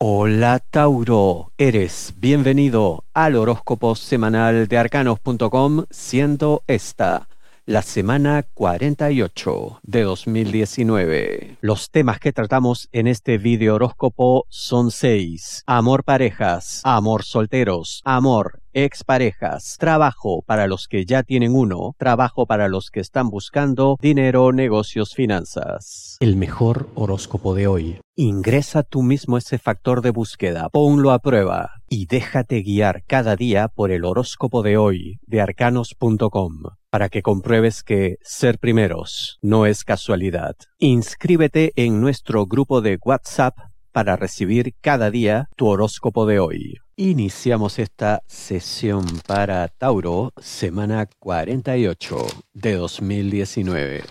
Hola Tauro, eres bienvenido al horóscopo semanal de arcanos.com, siendo esta la semana 48 de 2019. Los temas que tratamos en este video horóscopo son 6: amor parejas, amor solteros, amor exparejas, trabajo para los que ya tienen uno, trabajo para los que están buscando, dinero, negocios, finanzas. El mejor horóscopo de hoy. Ingresa tú mismo ese factor de búsqueda, ponlo a prueba y déjate guiar cada día por el horóscopo de hoy de arcanos.com para que compruebes que ser primeros no es casualidad. Inscríbete en nuestro grupo de WhatsApp para recibir cada día tu horóscopo de hoy. Iniciamos esta sesión para Tauro, semana 48 de 2019.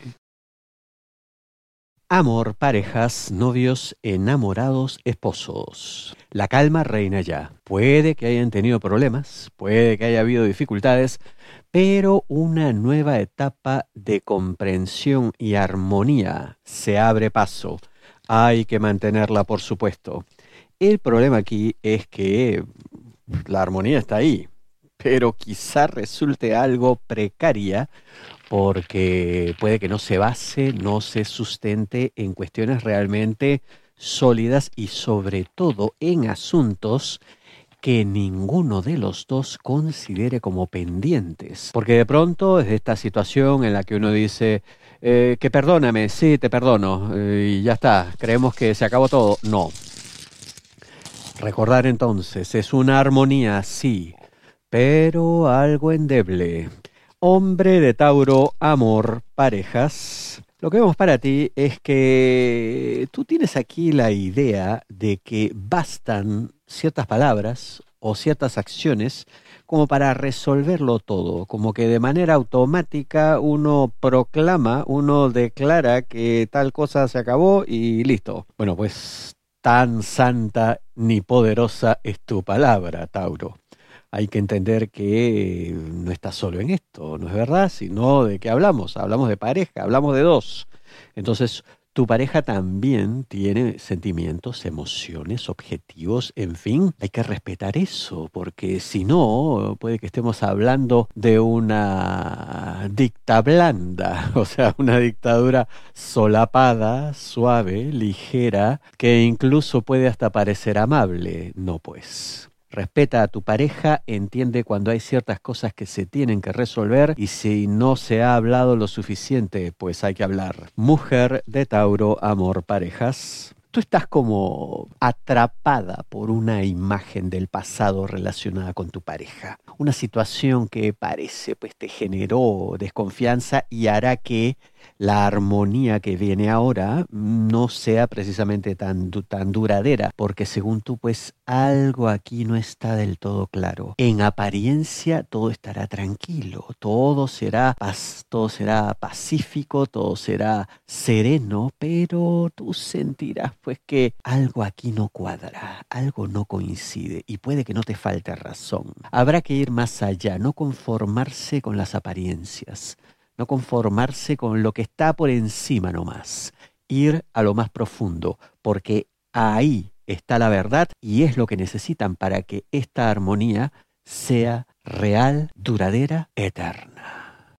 Amor, parejas, novios, enamorados, esposos. La calma reina ya. Puede que hayan tenido problemas, puede que haya habido dificultades, pero una nueva etapa de comprensión y armonía se abre paso. Hay que mantenerla, por supuesto. El problema aquí es que la armonía está ahí, pero quizá resulte algo precaria porque puede que no se base, no se sustente en cuestiones realmente sólidas y sobre todo en asuntos que ninguno de los dos considere como pendientes. Porque de pronto es esta situación en la que uno dice, que perdóname, sí, te perdono, y ya está, creemos que se acabó todo. No. Recordar entonces, es una armonía, sí, pero algo endeble. Hombre de Tauro, amor, parejas. Lo que vemos para ti es que tú tienes aquí la idea de que bastan ciertas palabras o ciertas acciones como para resolverlo todo, como que de manera automática uno proclama, uno declara que tal cosa se acabó y listo. Bueno, pues tan santa ni poderosa es tu palabra, Tauro. Hay que entender que no estás solo en esto, ¿no es verdad? Sino de qué hablamos. Hablamos de pareja, hablamos de dos. Entonces, tu pareja también tiene sentimientos, emociones, objetivos, en fin. Hay que respetar eso, porque si no, puede que estemos hablando de una dicta blanda, o sea, una dictadura solapada, suave, ligera, que incluso puede hasta parecer amable. No, pues. Respeta a tu pareja, entiende cuando hay ciertas cosas que se tienen que resolver y si no se ha hablado lo suficiente, pues hay que hablar. Mujer de Tauro, amor, parejas. Tú estás como atrapada por una imagen del pasado relacionada con tu pareja. Una situación que parece pues te generó desconfianza y hará que la armonía que viene ahora no sea precisamente tan duradera, porque según tú, pues algo aquí no está del todo claro. En apariencia todo estará tranquilo, todo será paz, todo será pacífico, todo será sereno, pero tú sentirás pues que algo aquí no cuadra, algo no coincide y puede que no te falte razón. Habrá que ir más allá, no conformarse con las apariencias. No conformarse con lo que está por encima nomás. Ir a lo más profundo, porque ahí está la verdad y es lo que necesitan para que esta armonía sea real, duradera, eterna.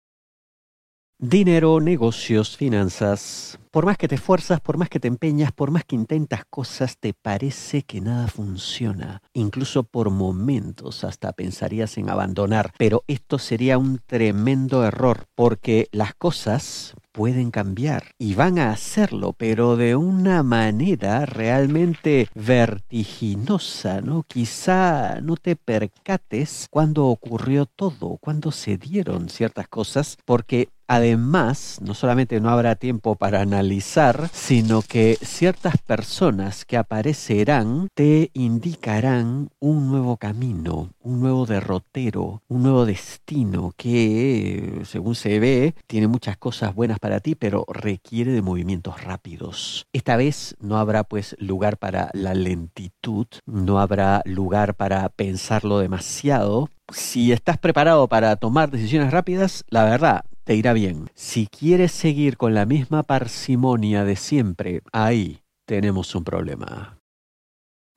Dinero, negocios, finanzas. Por más que te esfuerzas, por más que te empeñas, por más que intentas cosas, te parece que nada funciona. Incluso por momentos hasta pensarías en abandonar. Pero esto sería un tremendo error, porque las cosas pueden cambiar y van a hacerlo, pero de una manera realmente vertiginosa, ¿no? Quizá no te percates cuando ocurrió todo, cuando se dieron ciertas cosas, porque además, no solamente no habrá tiempo para analizar, sino que ciertas personas que aparecerán te indicarán un nuevo camino, un nuevo derrotero, un nuevo destino que, según se ve, tiene muchas cosas buenas para ti, pero requiere de movimientos rápidos. Esta vez no habrá pues lugar para la lentitud, no habrá lugar para pensarlo demasiado. Si estás preparado para tomar decisiones rápidas, la verdad, te irá bien. Si quieres seguir con la misma parsimonia de siempre, ahí tenemos un problema.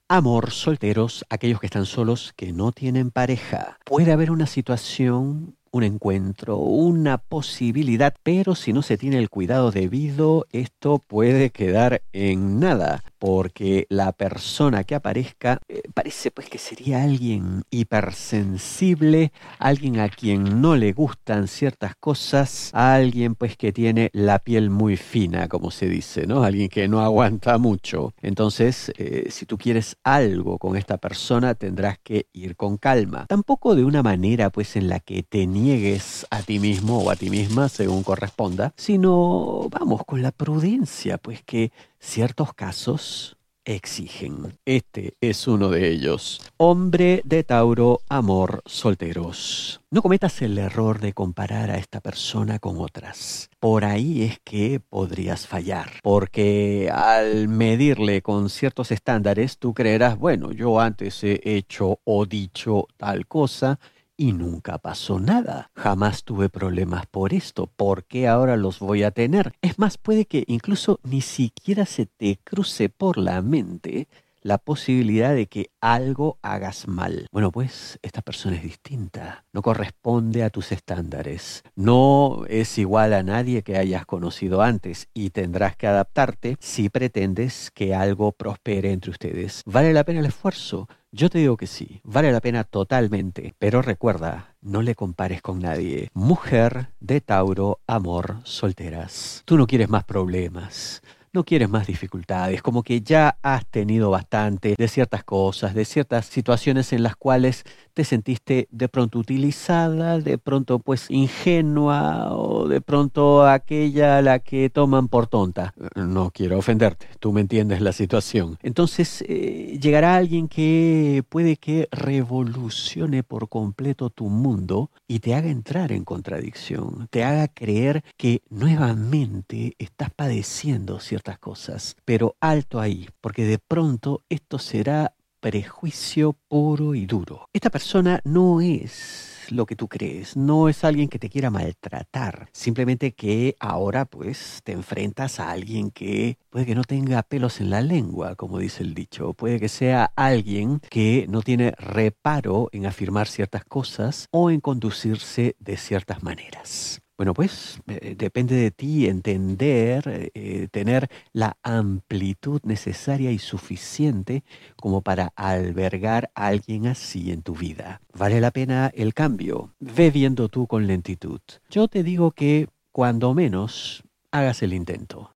Amor, solteros, aquellos que están solos, que no tienen pareja. Puede haber una situación, un encuentro, una posibilidad, pero si no se tiene el cuidado debido, esto puede quedar en nada, porque la persona que aparezca parece pues que sería alguien hipersensible, alguien a quien no le gustan ciertas cosas, alguien pues que tiene la piel muy fina, como se dice, ¿no? Alguien que no aguanta mucho. Entonces, si tú quieres algo con esta persona, tendrás que ir con calma. Tampoco de una manera pues en la que te niegues a ti mismo o a ti misma, según corresponda, sino vamos con la prudencia, pues que ciertos casos exigen. Este es uno de ellos. Hombre de Tauro, amor, solteros. No cometas el error de comparar a esta persona con otras. Por ahí es que podrías fallar, porque al medirle con ciertos estándares, tú creerás, bueno, yo antes he hecho o dicho tal cosa, y nunca pasó nada. Jamás tuve problemas por esto. ¿Por qué ahora los voy a tener? Es más, puede que incluso ni siquiera se te cruce por la mente la posibilidad de que algo hagas mal. Bueno, pues esta persona es distinta, no corresponde a tus estándares, no es igual a nadie que hayas conocido antes y tendrás que adaptarte si pretendes que algo prospere entre ustedes. ¿Vale la pena el esfuerzo? Yo te digo que sí, vale la pena totalmente, pero recuerda, no le compares con nadie. Mujer de Tauro, amor, solteras. Tú no quieres más problemas. No quieres más dificultades, como que ya has tenido bastante de ciertas cosas, de ciertas situaciones en las cuales te sentiste de pronto utilizada, de pronto pues ingenua o de pronto aquella a la que toman por tonta. No quiero ofenderte, tú me entiendes la situación. Entonces llegará alguien que puede que revolucione por completo tu mundo y te haga entrar en contradicción, te haga creer que nuevamente estás padeciendo ciertas cosas, pero alto ahí, porque de pronto esto será prejuicio puro y duro. Esta persona no es lo que tú crees, no es alguien que te quiera maltratar, simplemente que ahora pues te enfrentas a alguien que puede que no tenga pelos en la lengua, como dice el dicho, puede que sea alguien que no tiene reparo en afirmar ciertas cosas o en conducirse de ciertas maneras. Bueno, pues depende de ti entender, tener la amplitud necesaria y suficiente como para albergar a alguien así en tu vida. ¿Vale la pena el cambio? Ve viendo tú con lentitud. Yo te digo que, cuando menos, hagas el intento.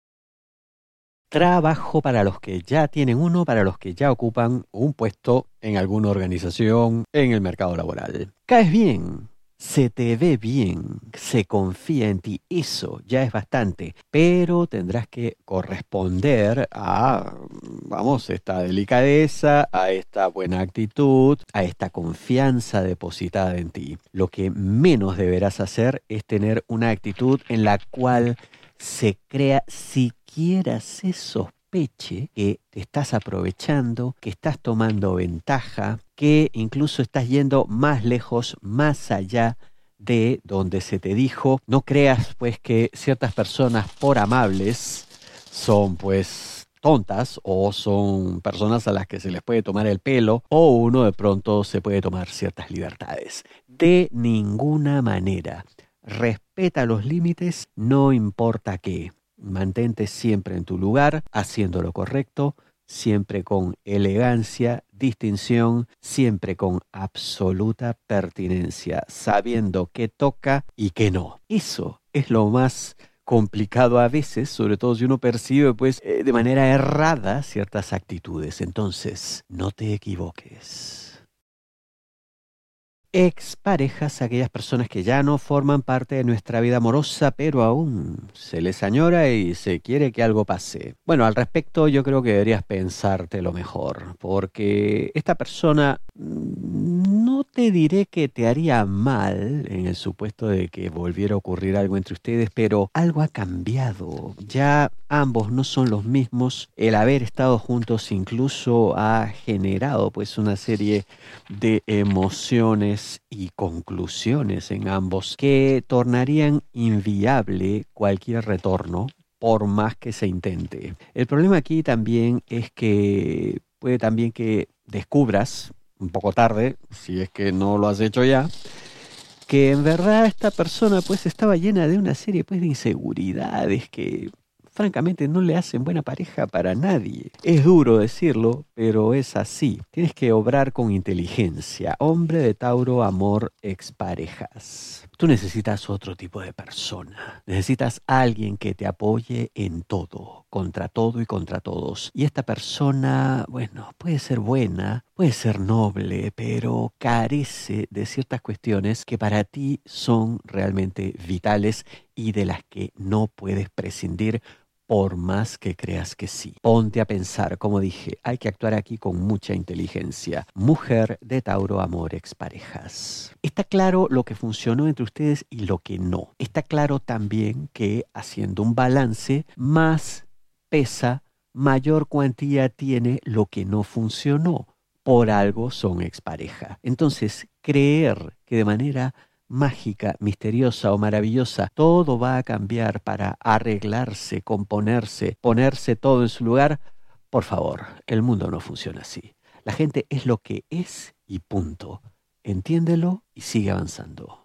Trabajo para los que ya tienen uno, para los que ya ocupan un puesto en alguna organización, en el mercado laboral. Caes bien. Se te ve bien, se confía en ti, eso ya es bastante, pero tendrás que corresponder a, vamos, esta delicadeza, a esta buena actitud, a esta confianza depositada en ti. Lo que menos deberás hacer es tener una actitud en la cual se crea siquiera se sospeche que te estás aprovechando, que estás tomando ventaja, que incluso estás yendo más lejos, más allá de donde se te dijo. No creas pues que ciertas personas por amables son pues tontas o son personas a las que se les puede tomar el pelo o uno de pronto se puede tomar ciertas libertades. De ninguna manera. Respeta los límites, no importa qué. Mantente siempre en tu lugar, haciendo lo correcto, siempre con elegancia, distinción, siempre con absoluta pertinencia, sabiendo qué toca y qué no. Eso es lo más complicado a veces, sobre todo si uno percibe pues de manera errada ciertas actitudes. Entonces, no te equivoques. Exparejas, aquellas personas que ya no forman parte de nuestra vida amorosa, pero aún se les añora y se quiere que algo pase. Bueno, al respecto yo creo que deberías pensártelo mejor, porque esta persona no te diré que te haría mal en el supuesto de que volviera a ocurrir algo entre ustedes, pero algo ha cambiado. Ya ambos no son los mismos. El haber estado juntos incluso ha generado pues una serie de emociones y conclusiones en ambos que tornarían inviable cualquier retorno por más que se intente. El problema aquí también es que puede también que descubras, un poco tarde, si es que no lo has hecho ya, que en verdad esta persona pues estaba llena de una serie pues de inseguridades que francamente no le hacen buena pareja para nadie. Es duro decirlo, pero es así. Tienes que obrar con inteligencia. Hombre de Tauro, amor, exparejas. Tú necesitas otro tipo de persona. Necesitas alguien que te apoye en todo y contra todos. Y esta persona, bueno, puede ser buena, puede ser noble, pero carece de ciertas cuestiones que para ti son realmente vitales y de las que no puedes prescindir por más que creas que sí. Ponte a pensar, como dije, hay que actuar aquí con mucha inteligencia. Mujer de Tauro, amor, exparejas. Está claro lo que funcionó entre ustedes y lo que no. Está claro también que haciendo un balance, más pesa, mayor cuantía tiene lo que no funcionó. Por algo son expareja. Entonces, creer que de manera mágica, misteriosa o maravillosa, todo va a cambiar para arreglarse, componerse, ponerse todo en su lugar, por favor, el mundo no funciona así. La gente es lo que es y punto. Entiéndelo y sigue avanzando.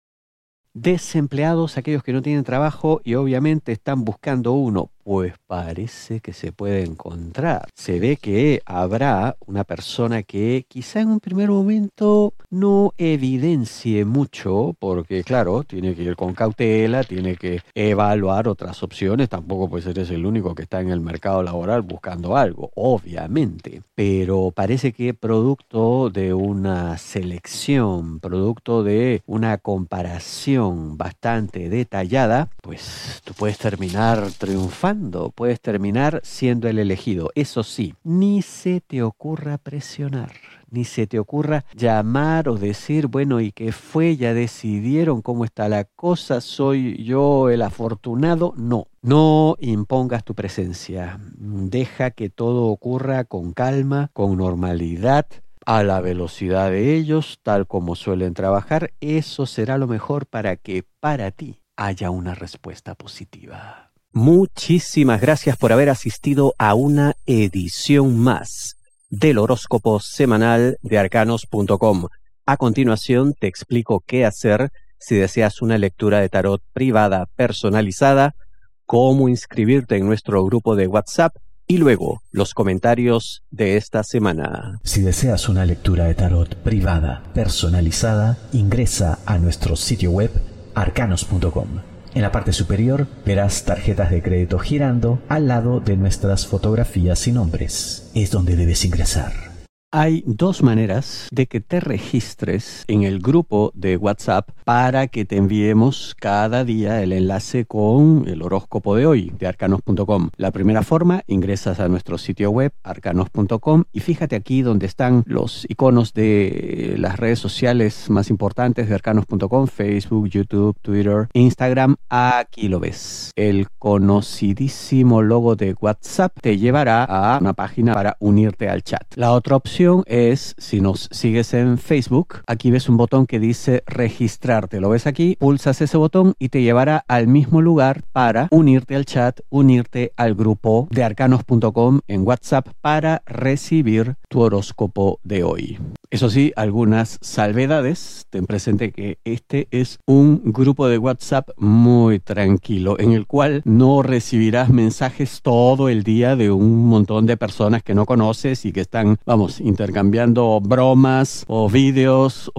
Desempleados, aquellos que no tienen trabajo y obviamente están buscando uno, pues parece que se puede encontrar. Se ve que habrá una persona que quizá en un primer momento no evidencie mucho, porque claro, tiene que ir con cautela, tiene que evaluar otras opciones, tampoco pues eres el único que está en el mercado laboral buscando algo, obviamente, pero parece que producto de una selección, producto de una comparación bastante detallada, pues tú puedes terminar triunfando, puedes terminar siendo el elegido. Eso sí, ni se te ocurra presionar, ni se te ocurra llamar o decir, bueno, ¿y qué fue? ¿Ya decidieron cómo está la cosa? ¿Soy yo el afortunado? No. No impongas tu presencia. Deja que todo ocurra con calma, con normalidad, a la velocidad de ellos, tal como suelen trabajar. Eso será lo mejor para que para ti haya una respuesta positiva. Muchísimas gracias por haber asistido a una edición más del horóscopo semanal de arcanos.com. A continuación te explico qué hacer si deseas una lectura de tarot privada personalizada, cómo inscribirte en nuestro grupo de WhatsApp y luego los comentarios de esta semana. Si deseas una lectura de tarot privada personalizada, ingresa a nuestro sitio web arcanos.com. En la parte superior verás tarjetas de crédito girando al lado de nuestras fotografías y nombres. Es donde debes ingresar. Hay dos maneras de que te registres en el grupo de WhatsApp para que te enviemos cada día el enlace con el horóscopo de hoy de arcanos.com. La primera forma, ingresas a nuestro sitio web arcanos.com y fíjate aquí donde están los iconos de las redes sociales más importantes de arcanos.com, Facebook, YouTube, Twitter, Instagram. Aquí lo ves. El conocidísimo logo de WhatsApp te llevará a una página para unirte al chat. La otra opción es, si nos sigues en Facebook, aquí ves un botón que dice registrarte. Lo ves aquí, pulsas ese botón y te llevará al mismo lugar para unirte al chat, unirte al grupo de arcanos.com en WhatsApp para recibir tu horóscopo de hoy. Eso sí, algunas salvedades. Ten presente que este es un grupo de WhatsApp muy tranquilo, en el cual no recibirás mensajes todo el día de un montón de personas que no conoces y que están, intercambiando bromas o vídeos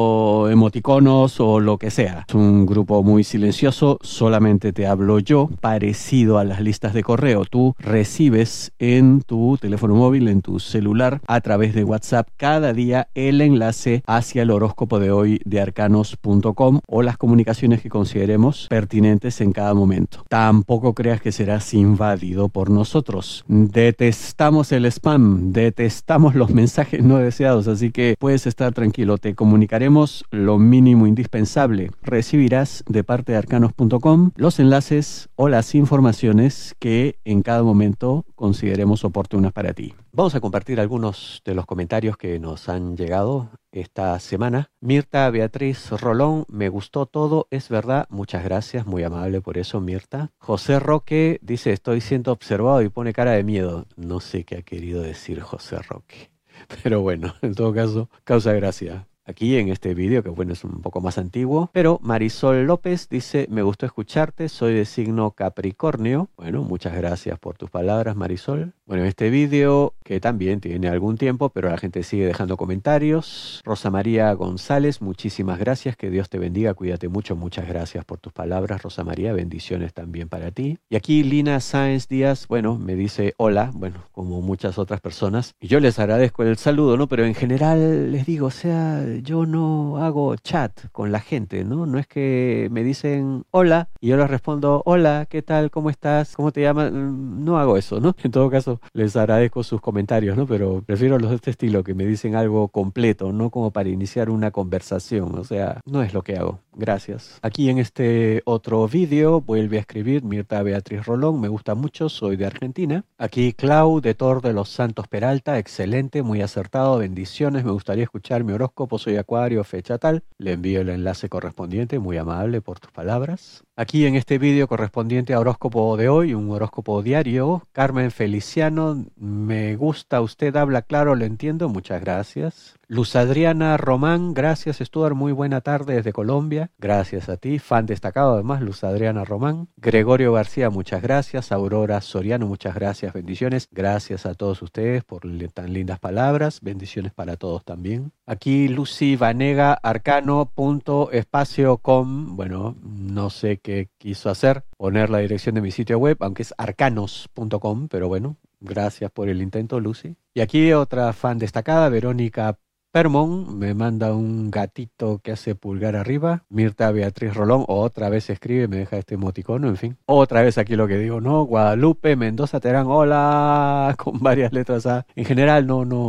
o emoticonos o lo que sea. Es un grupo muy silencioso, solamente te hablo yo, parecido a las listas de correo. Tú recibes en tu teléfono móvil, en tu celular, a través de WhatsApp cada día el enlace hacia el horóscopo de hoy de arcanos.com o las comunicaciones que consideremos pertinentes en cada momento. Tampoco creas que serás invadido por nosotros. Detestamos el spam, detestamos los mensajes no deseados, así que puedes estar tranquilo. Te comunicaremos lo mínimo indispensable. Recibirás de parte de arcanos.com los enlaces o las informaciones que en cada momento consideremos oportunas para ti. Vamos a compartir algunos de los comentarios que nos han llegado esta semana. Mirta Beatriz Rolón, me gustó todo, es verdad, muchas gracias, muy amable por eso, Mirta. José Roque dice, estoy siendo observado y pone cara de miedo. No sé qué ha querido decir José Roque, pero bueno, en todo caso, causa gracia. Aquí en este vídeo, que bueno, es un poco más antiguo, pero Marisol López dice, me gustó escucharte, soy de signo Capricornio. Bueno, muchas gracias por tus palabras, Marisol. Bueno, este vídeo, que también tiene algún tiempo, pero la gente sigue dejando comentarios. Rosa María González, muchísimas gracias, que Dios te bendiga, cuídate mucho, muchas gracias por tus palabras, Rosa María, bendiciones también para ti. Y aquí Lina Sáenz Díaz, bueno, me dice hola, bueno, como muchas otras personas, y yo les agradezco el saludo, ¿no? Pero en general les digo, o sea, yo no hago chat con la gente, ¿no? No es que me dicen hola y yo les respondo hola, ¿qué tal? ¿Cómo estás? ¿Cómo te llamas? No hago eso, ¿no? En todo caso, les agradezco sus comentarios, ¿no? Pero prefiero los de este estilo, que me dicen algo completo, no como para iniciar una conversación. O sea, no es lo que hago. Gracias. Aquí en este otro vídeo vuelve a escribir Mirta Beatriz Rolón, me gusta mucho, soy de Argentina. Aquí Clau de Tor de los Santos Peralta, excelente, muy acertado, bendiciones, me gustaría escuchar mi horóscopo, soy Acuario, fecha tal. Le envío el enlace correspondiente, muy amable por tus palabras. Aquí en este vídeo correspondiente a horóscopo de hoy, un horóscopo diario, Carmen Feliciano, me gusta, usted habla claro, lo entiendo, muchas gracias. Luz Adriana Román, gracias Stuart, muy buena tarde desde Colombia, gracias a ti, fan destacado además, Luz Adriana Román. Gregorio García, muchas gracias. Aurora Soriano, muchas gracias, bendiciones. Gracias a todos ustedes por tan lindas palabras, bendiciones para todos también. Aquí Lucy Vanega, arcano.espacio.com, bueno, no sé qué quiso hacer, poner la dirección de mi sitio web, aunque es arcanos.com, pero bueno, gracias por el intento, Lucy. Y aquí otra fan destacada, Verónica Permon, me manda un gatito que hace pulgar arriba. Mirta Beatriz Rolón, otra vez escribe, me deja este emoticono, en fin. Otra vez aquí lo que digo, ¿no? Guadalupe Mendoza Terán, hola, con varias letras A. En general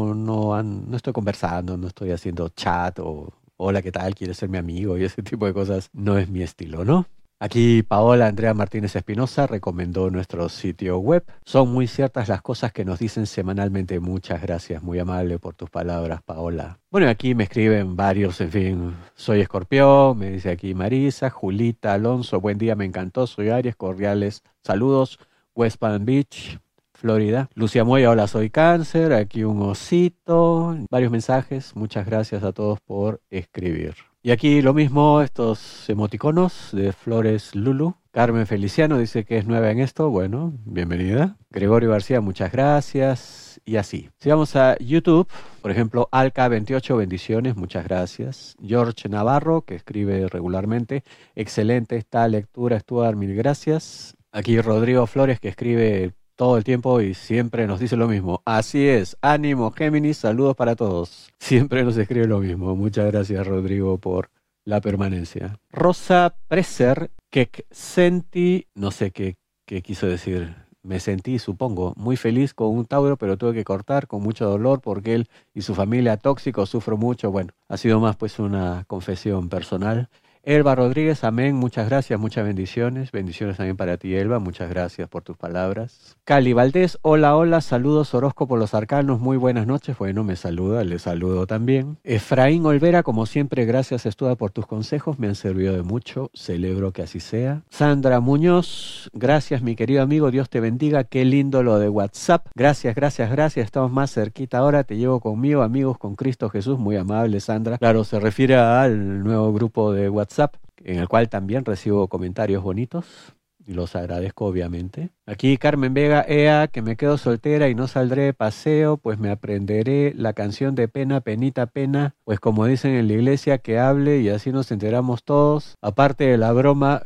no estoy conversando, no estoy haciendo chat o hola, ¿qué tal? ¿Quieres ser mi amigo? Y ese tipo de cosas no es mi estilo, ¿no? Aquí Paola Andrea Martínez Espinosa recomendó nuestro sitio web. Son muy ciertas las cosas que nos dicen semanalmente. Muchas gracias, muy amable por tus palabras, Paola. Bueno, aquí me escriben varios, en fin, soy Escorpión, me dice aquí Marisa, Julita Alonso, buen día, me encantó, soy Aries, cordiales saludos, West Palm Beach, Florida. Lucia Moya, hola, soy Cáncer, aquí un osito, varios mensajes, muchas gracias a todos por escribir. Y aquí lo mismo, estos emoticonos de Flores Lulu. Carmen Feliciano dice que es nueva en esto. Bueno, bienvenida. Gregorio García, muchas gracias. Y así. Si vamos a YouTube, por ejemplo, Alca28, bendiciones, muchas gracias. George Navarro, que escribe regularmente. Excelente esta lectura, Stuart, mil gracias. Aquí Rodrigo Flores, que escribe todo el tiempo y siempre nos dice lo mismo. Así es, ánimo Géminis, saludos para todos. Siempre nos escribe lo mismo. Muchas gracias Rodrigo por la permanencia. Rosa Preser, que sentí, no sé qué quiso decir. Me sentí, supongo, muy feliz con un Tauro, pero tuve que cortar con mucho dolor porque él y su familia tóxicos, sufro mucho. Bueno, ha sido más pues una confesión personal. Elba Rodríguez, amén, muchas gracias, muchas bendiciones. Bendiciones también para ti, Elba, muchas gracias por tus palabras. Cali Valdés, hola, saludos, horóscopo los arcanos, muy buenas noches. Bueno, me saluda, le saludo también. Efraín Olvera, como siempre, gracias, Estuda, por tus consejos, me han servido de mucho, celebro que así sea. Sandra Muñoz, gracias, mi querido amigo, Dios te bendiga, qué lindo lo de WhatsApp. Gracias, estamos más cerquita ahora, te llevo conmigo, amigos con Cristo Jesús, muy amable, Sandra. Claro, se refiere al nuevo grupo de WhatsApp, en el cual también recibo comentarios bonitos y los agradezco obviamente. Aquí Carmen Vega, que me quedo soltera y no saldré de paseo, pues me aprenderé la canción de Pena, Penita, Pena, pues como dicen en la iglesia, que hable y así nos enteramos todos. Aparte de la broma,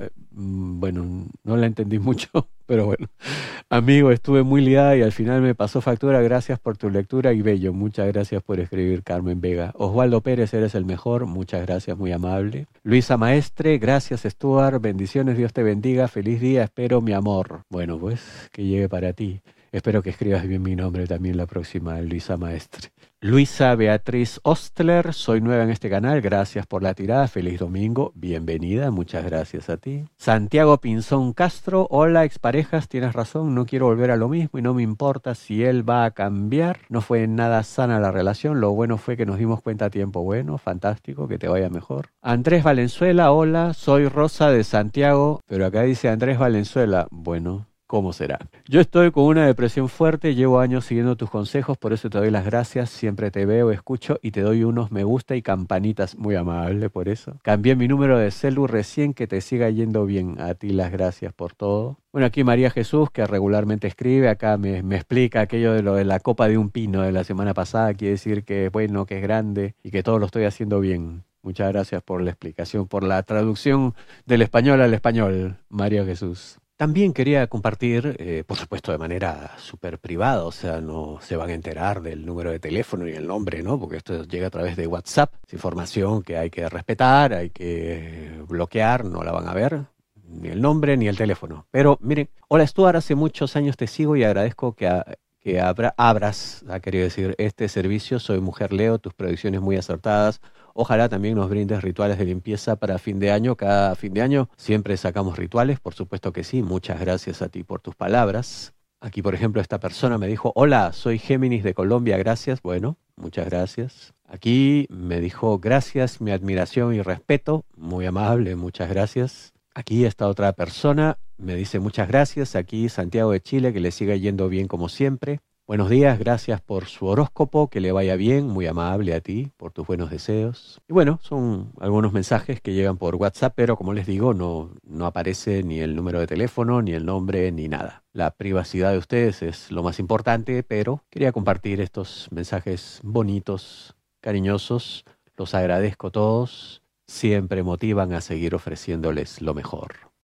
bueno, no la entendí mucho, pero bueno. Amigo, estuve muy liada y al final me pasó factura. Gracias por tu lectura y bello. Muchas gracias por escribir, Carmen Vega. Osvaldo Pérez, eres el mejor. Muchas gracias, muy amable. Luisa Maestre, gracias, Stuart. Bendiciones, Dios te bendiga. Feliz día, espero mi amor. Bueno, pues que llegue para ti. Espero que escribas bien mi nombre también la próxima, Luisa Maestre. Luisa Beatriz Ostler, soy nueva en este canal, gracias por la tirada, feliz domingo, bienvenida, muchas gracias a ti. Santiago Pinzón Castro, hola exparejas, tienes razón, no quiero volver a lo mismo y no me importa si él va a cambiar, no fue nada sana la relación, lo bueno fue que nos dimos cuenta a tiempo, bueno, fantástico, que te vaya mejor. Andrés Valenzuela, hola, soy Rosa de Santiago, pero acá dice Andrés Valenzuela, bueno. ¿Cómo será? Yo estoy con una depresión fuerte, llevo años siguiendo tus consejos, por eso te doy las gracias, siempre te veo, escucho y te doy unos me gusta y campanitas, muy amable por eso. Cambié mi número de celu recién, que te siga yendo bien, a ti las gracias por todo. Bueno, aquí María Jesús, que regularmente escribe, acá me explica aquello de lo de la copa de un pino de la semana pasada, quiere decir que es bueno, que es grande y que todo lo estoy haciendo bien. Muchas gracias por la explicación, por la traducción del español al español, María Jesús. También quería compartir, por supuesto de manera súper privada, o sea, no se van a enterar del número de teléfono ni el nombre, ¿no? Porque esto llega a través de WhatsApp, es información que hay que respetar, hay que bloquear, no la van a ver, ni el nombre ni el teléfono. Pero miren, hola Stuart, hace muchos años te sigo y agradezco que abras, ha querido decir, este servicio. Soy mujer Leo, tus predicciones muy acertadas. Ojalá también nos brindes rituales de limpieza para fin de año. Cada fin de año siempre sacamos rituales, por supuesto que sí. Muchas gracias a ti por tus palabras. Aquí, por ejemplo, esta persona me dijo, hola, soy Géminis de Colombia, gracias. Bueno, muchas gracias. Aquí me dijo, gracias, mi admiración y respeto. Muy amable, muchas gracias. Aquí esta otra persona me dice, muchas gracias. Aquí Santiago de Chile, que le siga yendo bien como siempre. Buenos días, gracias por su horóscopo, que le vaya bien, muy amable a ti, por tus buenos deseos. Y bueno, son algunos mensajes que llegan por WhatsApp, pero como les digo, no aparece ni el número de teléfono, ni el nombre, ni nada. La privacidad de ustedes es lo más importante, pero quería compartir estos mensajes bonitos, cariñosos. Los agradezco todos, siempre motivan a seguir ofreciéndoles lo mejor.